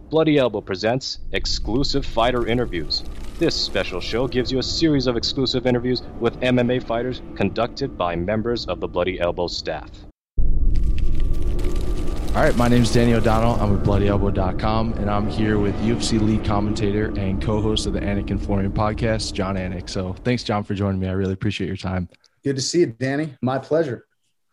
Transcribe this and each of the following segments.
Bloody Elbow presents Exclusive Fighter Interviews. This special show gives you a series of exclusive interviews with MMA fighters conducted by members of the Bloody Elbow staff. All right, my name is Danny O'Donnell. I'm with BloodyElbow.com, and I'm here with UFC lead commentator and co-host of the Anik and Florian podcast, Jon Anik. So thanks, Jon, for joining me. I really appreciate your time. Good to see you, Danny. My pleasure.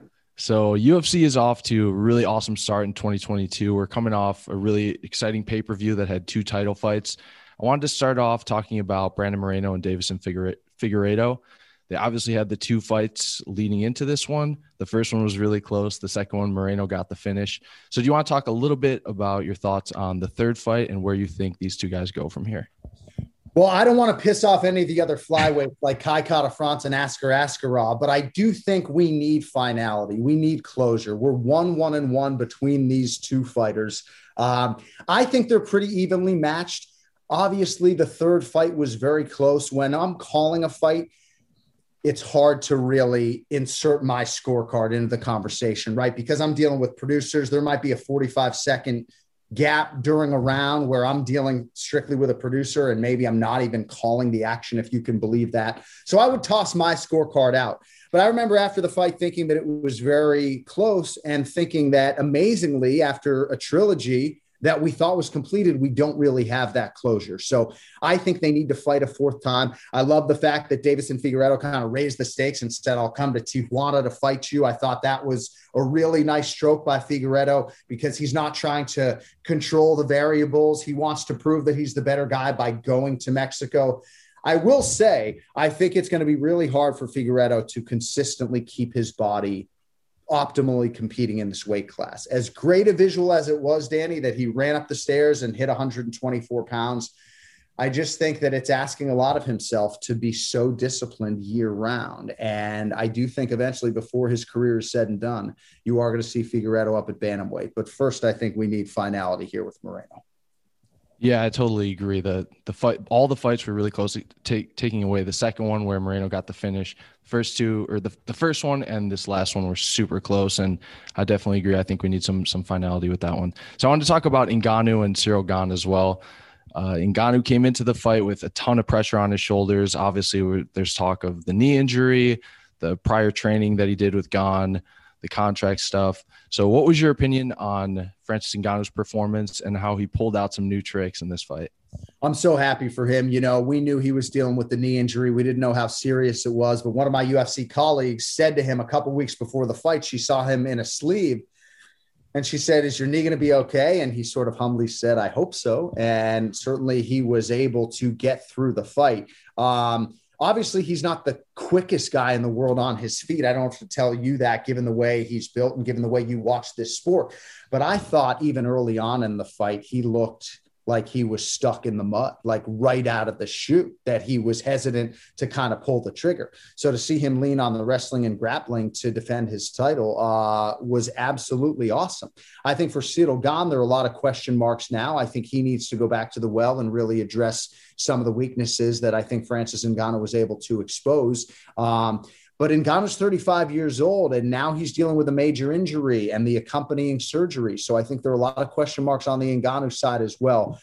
So UFC is off to a really awesome start in 2022. We're coming off a really exciting pay-per-view that had 2 title fights. I wanted to start off talking about Brandon Moreno and Deiveson Figueiredo. They obviously had the 2 fights leading into this one. The first one was really close. The second one, Moreno got the finish. So do you want to talk a little bit about your thoughts on the third fight and where you think these 2 guys go from here? Well, I don't want to piss off any of the other flyweights like Kai Kara-France and Askar Askarov, but I do think we need finality. We need closure. We're 1-1-1 between these 2 fighters. I think they're pretty evenly matched. Obviously, the third fight was very close. When I'm calling a fight, it's hard to really insert my scorecard into the conversation, right? Because I'm dealing with producers. There might be a 45-second gap during a round where I'm dealing strictly with a producer and maybe I'm not even calling the action, if you can believe that. So I would toss my scorecard out. But I remember after the fight thinking that it was very close and thinking that amazingly, after a trilogy that we thought was completed, we don't really have that closure. So I think they need to fight a 4th time. I love the fact that Deiveson Figueiredo kind of raised the stakes and said, I'll come to Tijuana to fight you. I thought that was a really nice stroke by Figueiredo because he's not trying to control the variables. He wants to prove that he's the better guy by going to Mexico. I will say, I think it's going to be really hard for Figueiredo to consistently keep his body optimally competing in this weight class. As great a visual as it was, Danny, that he ran up the stairs and hit 124 pounds, I just think that it's asking a lot of himself to be so disciplined year round. And I do think eventually, before his career is said and done, you are going to see Figueiredo up at bantamweight. But first, I think we need finality here with Moreno. Yeah, I totally agree. The fight, all the fights were really close, taking away the second one where Moreno got the finish. First 2, or the first one and this last one, were super close, and I definitely agree. I think we need some finality with that one. So I wanted to talk about Ngannou and Ciryl Gane as well. Ngannou came into the fight with a ton of pressure on his shoulders. Obviously, there's talk of the knee injury, the prior training that he did with Gane, the contract stuff. So what was your opinion on Francis Ngannou's performance and how he pulled out some new tricks in this fight? I'm so happy for him. You know, we knew he was dealing with the knee injury. We didn't know how serious it was, but one of my UFC colleagues said to him a couple weeks before the fight, she saw him in a sleeve and she said, is your knee going to be okay? And he sort of humbly said, I hope so. And certainly he was able to get through the fight. Obviously, he's not the quickest guy in the world on his feet. I don't have to tell you that, given the way he's built and given the way you watch this sport. But I thought even early on in the fight, he looked like he was stuck in the mud, like right out of the chute, that he was hesitant to kind of pull the trigger. So to see him lean on the wrestling and grappling to defend his title was absolutely awesome. I think for Ciryl Gane, there are a lot of question marks now. I think he needs to go back to the well and really address some of the weaknesses that I think Francis Ngannou was able to expose. But Ngannou's 35 years old, and now he's dealing with a major injury and the accompanying surgery. So I think there are a lot of question marks on the Ngannou side as well.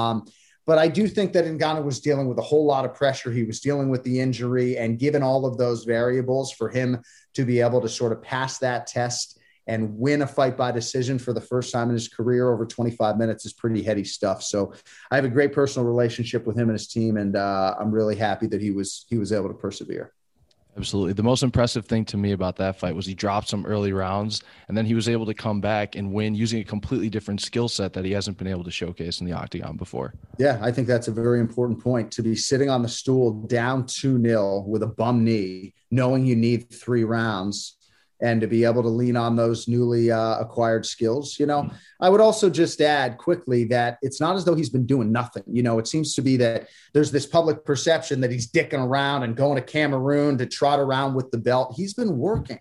But I do think that Ngannou was dealing with a whole lot of pressure. He was dealing with the injury, and given all of those variables, for him to be able to sort of pass that test and win a fight by decision for the first time in his career over 25 minutes is pretty heady stuff. So I have a great personal relationship with him and his team, and I'm really happy that he was able to persevere. Absolutely. The most impressive thing to me about that fight was he dropped some early rounds, and then he was able to come back and win using a completely different skill set that he hasn't been able to showcase in the octagon before. Yeah, I think that's a very important point, to be sitting on the stool down 2-0 with a bum knee, knowing you need 3 rounds, and to be able to lean on those newly acquired skills. You know, I would also just add quickly that it's not as though he's been doing nothing. You know, it seems to be that there's this public perception that he's dicking around and going to Cameroon to trot around with the belt. He's been working,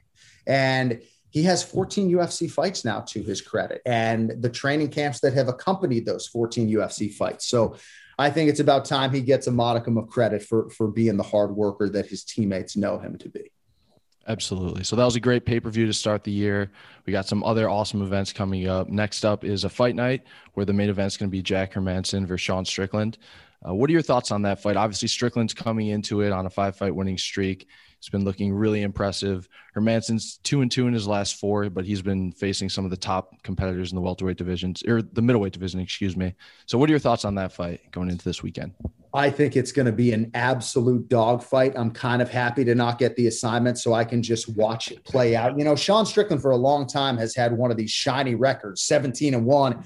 and he has 14 UFC fights now to his credit, and the training camps that have accompanied those 14 UFC fights. So I think it's about time he gets a modicum of credit for being the hard worker that his teammates know him to be. Absolutely. So that was a great pay-per-view to start the year. We got some other awesome events coming up. Next up is a fight night where the main event is going to be Jack Hermansson versus Sean Strickland. What are your thoughts on that fight? Obviously, Strickland's coming into it on a 5-fight winning streak. He's been looking really impressive. Hermansson's 2-2 in his last 4, but he's been facing some of the top competitors in the welterweight divisions, or the middleweight division, excuse me. So what are your thoughts on that fight going into this weekend? I think it's going to be an absolute dogfight. I'm kind of happy to not get the assignment so I can just watch it play out. You know, Sean Strickland for a long time has had one of these shiny records, 17-1,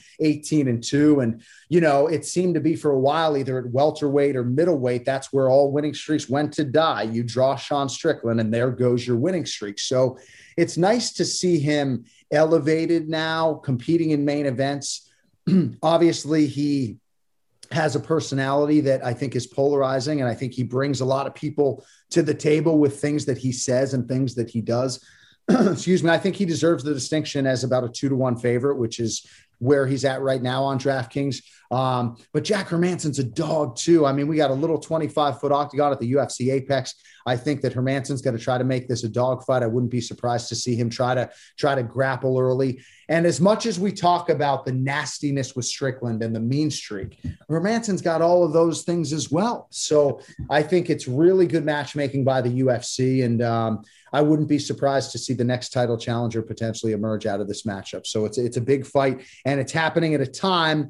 18-2. And, you know, it seemed to be for a while, either at welterweight or middleweight, that's where all winning streaks went to die. You draw Sean Strickland and there goes your winning streak. So it's nice to see him elevated now, competing in main events. Obviously, he has a personality that I think is polarizing. And I think he brings a lot of people to the table with things that he says and things that he does. Excuse me. I think he deserves the distinction as about a 2-1 favorite, which is where he's at right now on DraftKings. But Jack Hermansson's a dog too. I mean, we got a little 25-foot octagon at the UFC Apex. I think that Hermansson's going to try to make this a dogfight. I wouldn't be surprised to see him try to grapple early. And as much as we talk about the nastiness with Strickland and the mean streak, Hermansson's got all of those things as well. So I think it's really good matchmaking by the UFC. And I wouldn't be surprised to see the next title challenger potentially emerge out of this matchup. So it's a big fight, and it's happening at a time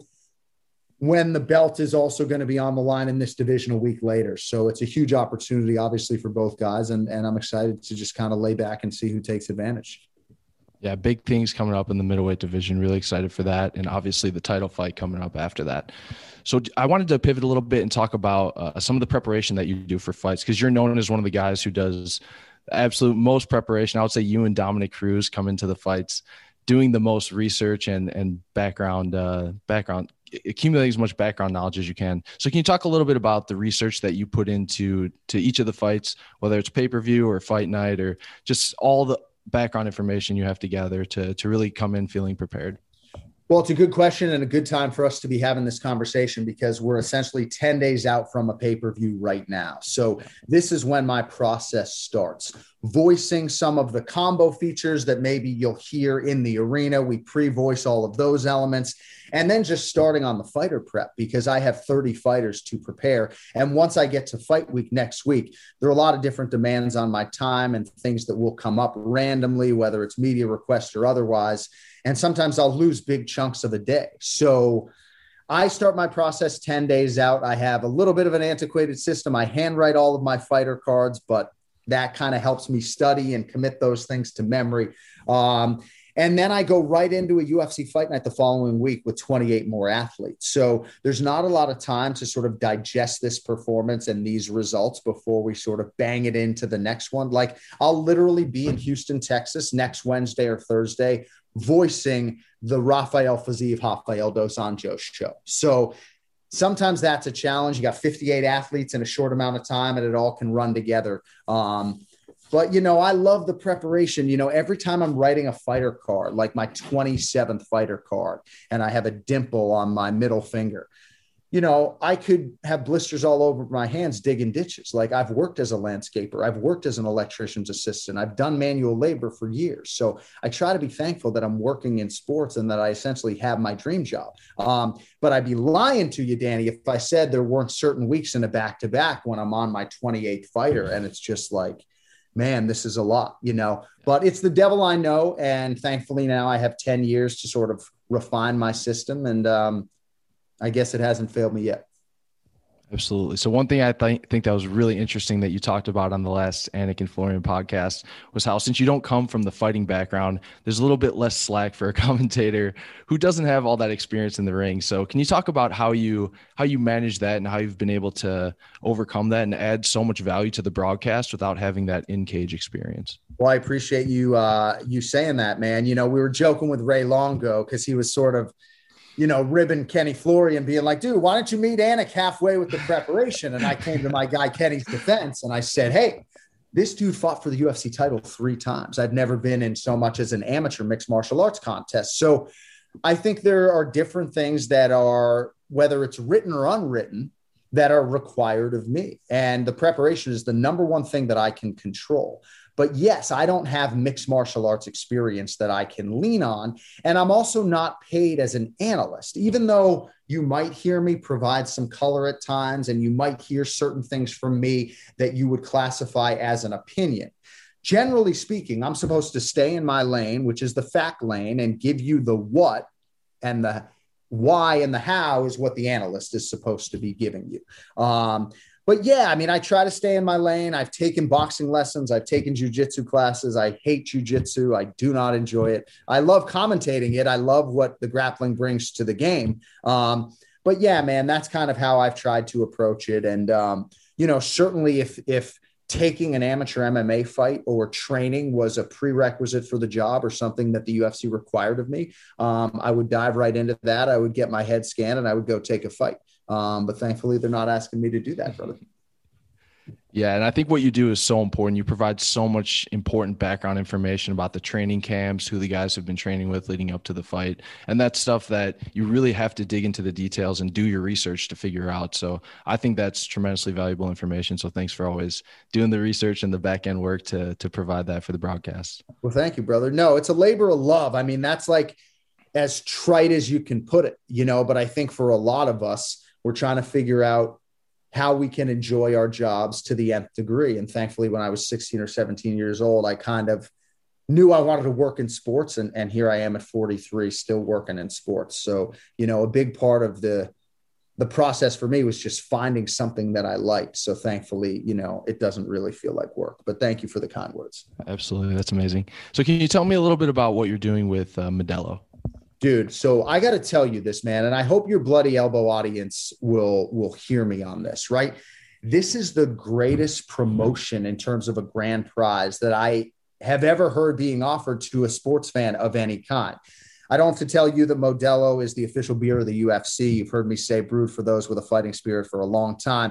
when the belt is also going to be on the line in this division a week later. So it's a huge opportunity, obviously, for both guys. And I'm excited to just kind of lay back and see who takes advantage. Yeah, big things coming up in the middleweight division. Really excited for that. And obviously the title fight coming up after that. So I wanted to pivot a little bit and talk about some of the preparation that you do for fights, because you're known as one of the guys who does the absolute most preparation. I would say you and Dominic Cruz come into the fights doing the most research and background, accumulating as much background knowledge as you can. So can you talk a little bit about the research that you put into each of the fights, whether it's pay-per-view or fight night, or just all the background information you have to gather to really come in feeling prepared? Well, it's a good question and a good time for us to be having this conversation, because we're essentially 10 days out from a pay-per-view right now. So this is when my process starts, voicing some of the combo features that maybe you'll hear in the arena. We pre-voice all of those elements, and then just starting on the fighter prep, because I have 30 fighters to prepare. And once I get to fight week next week, there are a lot of different demands on my time and things that will come up randomly, whether it's media requests or otherwise. And sometimes I'll lose big chunks of the day. So I start my process 10 days out. I have a little bit of an antiquated system. I handwrite all of my fighter cards, but that kind of helps me study and commit those things to memory. And then I go right into a UFC fight night the following week with 28 more athletes. So there's not a lot of time to sort of digest this performance and these results before we sort of bang it into the next one. Like, I'll literally be in Houston, Texas next Wednesday or Thursday, voicing the Rafael Fiziev, Rafael dos Anjos show. So sometimes that's a challenge. You got 58 athletes in a short amount of time, and it all can run together. But, you know, I love the preparation. You know, every time I'm writing a fighter card, like my 27th fighter card, and I have a dimple on my middle finger, you know, I could have blisters all over my hands digging ditches. Like, I've worked as a landscaper. I've worked as an electrician's assistant. I've done manual labor for years. So I try to be thankful that I'm working in sports and that I essentially have my dream job. But I'd be lying to you, Danny, if I said there weren't certain weeks in a back-to-back when I'm on my 28th fighter. And it's just like, man, this is a lot, you know, but it's the devil I know. And thankfully now I have 10 years to sort of refine my system. And I guess it hasn't failed me yet. Absolutely. So one thing I think that was really interesting that you talked about on the last Anik and Florian podcast was how, since you don't come from the fighting background, there's a little bit less slack for a commentator who doesn't have all that experience in the ring. So can you talk about how you manage that and how you've been able to overcome that and add so much value to the broadcast without having that in-cage experience? Well, I appreciate you saying that, man. You know, we were joking with Ray Longo because he was sort of, you know, ribbing Kenny Florian, being like, dude, why don't you meet Anik halfway with the preparation? And I came to my guy Kenny's defense and I said, hey, this dude fought for the UFC title 3 times. I've never been in so much as an amateur mixed martial arts contest. So I think there are different things that are, whether it's written or unwritten, that are required of me. And the preparation is the number one thing that I can control. But yes, I don't have mixed martial arts experience that I can lean on. And I'm also not paid as an analyst, even though you might hear me provide some color at times, and you might hear certain things from me that you would classify as an opinion. Generally speaking, I'm supposed to stay in my lane, which is the fact lane, and give you the what, and the why and the how is what the analyst is supposed to be giving you. But yeah, I mean, I try to stay in my lane. I've taken boxing lessons. I've taken jujitsu classes. I hate jujitsu. I do not enjoy it. I love commentating it. I love what the grappling brings to the game. But yeah, man, that's kind of how I've tried to approach it. And, certainly if taking an amateur MMA fight or training was a prerequisite for the job or something that the UFC required of me, I would dive right into that. I would get my head scanned and I would go take a fight. But thankfully they're not asking me to do that, brother. Yeah. And I think what you do is so important. You provide so much important background information about the training camps, who the guys have been training with leading up to the fight. And that's stuff that you really have to dig into the details and do your research to figure out. So I think that's tremendously valuable information. So thanks for always doing the research and the back end work to provide that for the broadcast. Well, thank you, brother. No, it's a labor of love. I mean, that's like as trite as you can put it, but I think for a lot of us, we're trying to figure out how we can enjoy our jobs to the nth degree. And thankfully, when I was 16 or 17 years old, I kind of knew I wanted to work in sports. And here I am at 43, still working in sports. So, a big part of the process for me was just finding something that I liked. So thankfully, it doesn't really feel like work. But thank you for the kind words. Absolutely. That's amazing. So can you tell me a little bit about what you're doing with Modelo? Dude, so I got to tell you this, man, and I hope your Bloody Elbow audience will hear me on this, right? This is the greatest promotion in terms of a grand prize that I have ever heard being offered to a sports fan of any kind. I don't have to tell you that Modelo is the official beer of the UFC. You've heard me say brewed for those with a fighting spirit for a long time.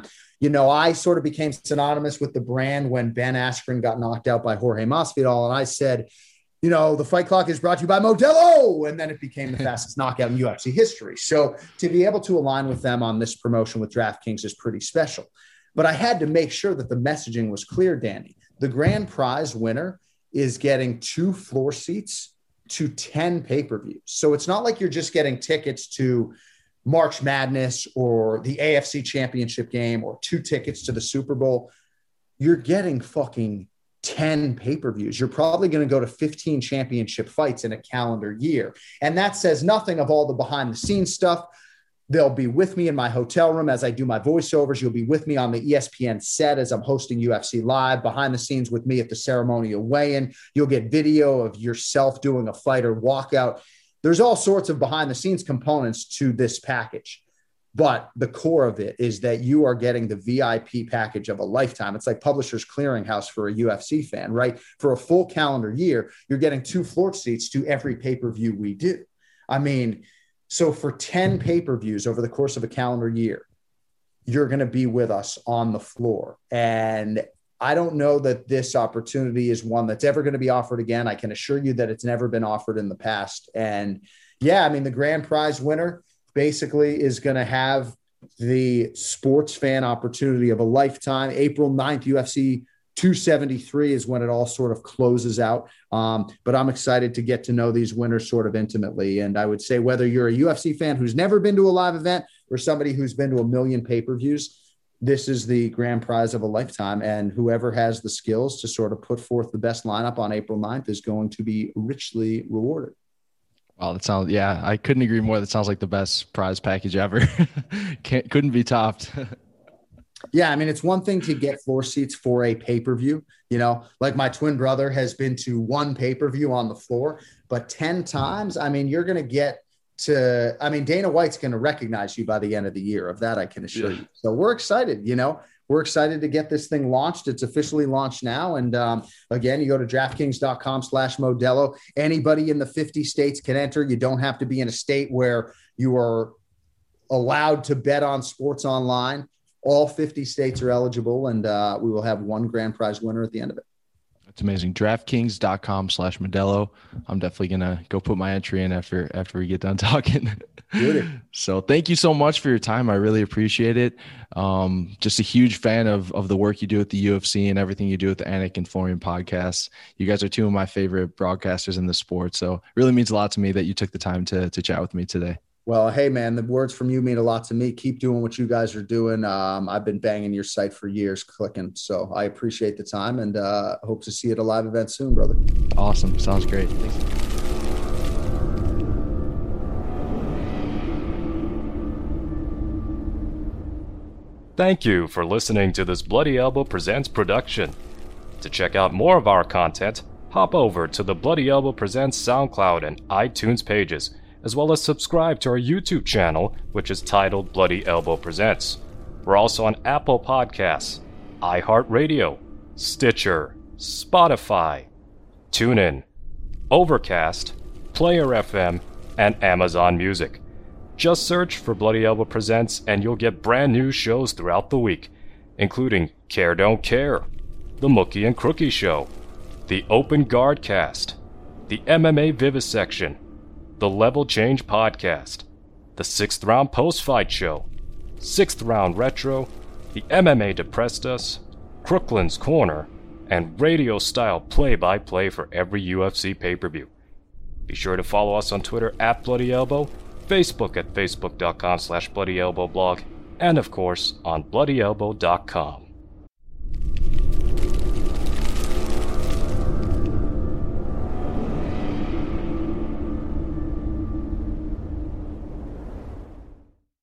I sort of became synonymous with the brand when Ben Askren got knocked out by Jorge Masvidal, and I said, the Fight Clock is brought to you by Modelo. And then it became the fastest knockout in UFC history. So to be able to align with them on this promotion with DraftKings is pretty special. But I had to make sure that the messaging was clear, Danny. The grand prize winner is getting 2 floor seats to 10 pay-per-views. So it's not like you're just getting tickets to March Madness or the AFC Championship game or 2 tickets to the Super Bowl. You're getting fucking 10 pay-per-views. You're probably going to go to 15 championship fights in a calendar year. And that says nothing of all the behind the scenes stuff. They'll be with me in my hotel room as I do my voiceovers. You'll be with me on the ESPN set as I'm hosting UFC Live, behind the scenes with me at the ceremonial weigh-in. You'll get video of yourself doing a fighter walkout. There's all sorts of behind the scenes components to this package. But the core of it is that you are getting the VIP package of a lifetime. It's like Publishers Clearinghouse for a UFC fan, right? For a full calendar year, you're getting 2 floor seats to every pay-per-view we do. I mean, so for 10 pay-per-views over the course of a calendar year, you're going to be with us on the floor. And I don't know that this opportunity is one that's ever going to be offered again. I can assure you that it's never been offered in the past. And yeah, I mean, the grand prize winner basically is going to have the sports fan opportunity of a lifetime. April 9th, UFC 273 is when it all sort of closes out. But I'm excited to get to know these winners sort of intimately. And I would say whether you're a UFC fan who's never been to a live event or somebody who's been to 1 million pay-per-views, this is the grand prize of a lifetime. And whoever has the skills to sort of put forth the best lineup on April 9th is going to be richly rewarded. Wow, I couldn't agree more. That sounds like the best prize package ever. Couldn't be topped. Yeah, I mean, it's one thing to get floor seats for a pay-per-view, like my twin brother has been to 1 pay-per-view on the floor, but 10 times, I mean, you're going to get to, Dana White's going to recognize you by the end of the year. Of that, I can assure you. So we're excited, We're excited to get this thing launched. It's officially launched now. And again, you go to DraftKings.com/Modelo. Anybody in the 50 states can enter. You don't have to be in a state where you are allowed to bet on sports online. All 50 states are eligible, and we will have 1 grand prize winner at the end of it. It's amazing. DraftKings.com/Modelo. I'm definitely going to go put my entry in after we get done talking. So thank you so much for your time. I really appreciate it. Just a huge fan of the work you do at the UFC and everything you do with the Anik and Florian podcasts. You guys are two of my favorite broadcasters in the sport. So it really means a lot to me that you took the time to chat with me today. Well, hey, man, the words from you mean a lot to me. Keep doing what you guys are doing. I've been banging your site for years, clicking. So I appreciate the time and hope to see you at a live event soon, brother. Awesome. Sounds great. Thanks. Thank you for listening to this Bloody Elbow Presents production. To check out more of our content, hop over to the Bloody Elbow Presents SoundCloud and iTunes pages, as well as subscribe to our YouTube channel, which is titled Bloody Elbow Presents. We're also on Apple Podcasts, iHeartRadio, Stitcher, Spotify, TuneIn, Overcast, Player FM, and Amazon Music. Just search for Bloody Elbow Presents and you'll get brand new shows throughout the week, including Care Don't Care, The Mookie and Crookie Show, The Open Guard Cast, The MMA Vivisection, The Level Change Podcast, The 6th Round Post-Fight Show, 6th Round Retro, The MMA Depressed Us, Crooklyn's Corner, and radio-style play-by-play for every UFC pay-per-view. Be sure to follow us on Twitter at Bloody Elbow, Facebook at facebook.com/BloodyElbowBlog, and of course on BloodyElbow.com.